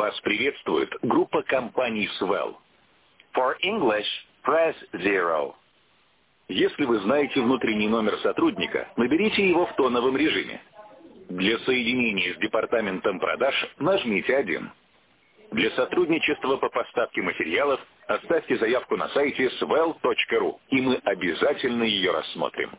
Вас приветствует группа компаний Swell. For English, press 0. Если вы знаете внутренний номер сотрудника, наберите его в тоновом режиме. Для соединения с департаментом продаж нажмите 1. Для сотрудничества по поставке материалов оставьте заявку на сайте swell.ru, и мы обязательно ее рассмотрим.